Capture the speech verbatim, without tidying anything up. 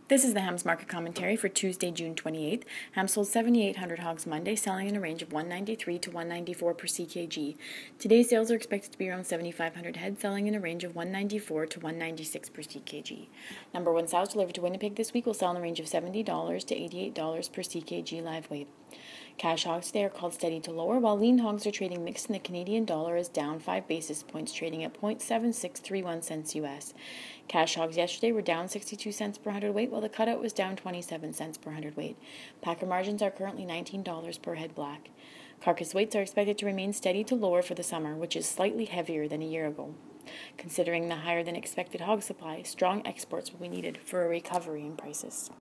This is the Hams market commentary for Tuesday, June twenty-eighth. Hams sold seventy-eight hundred hogs Monday, selling in a range of one ninety-three to one ninety-four per C K G. Today's sales are expected to be around seventy-five hundred head, selling in a range of one ninety-four to one ninety-six per C K G. Number one sows delivered to Winnipeg this week will sell in the range of seventy dollars to eighty-eight dollars per C K G live weight. Cash hogs today are called steady to lower, while lean hogs are trading mixed, and the Canadian dollar is down five basis points, trading at zero point seven six three one cents U S. Cash hogs yesterday were down sixty-two cents per hundredweight, while the cutout was down twenty-seven cents per hundredweight. Packer margins are currently nineteen dollars per head black. Carcass weights are expected to remain steady to lower for the summer, which is slightly heavier than a year ago. Considering the higher than expected hog supply, strong exports will be needed for a recovery in prices.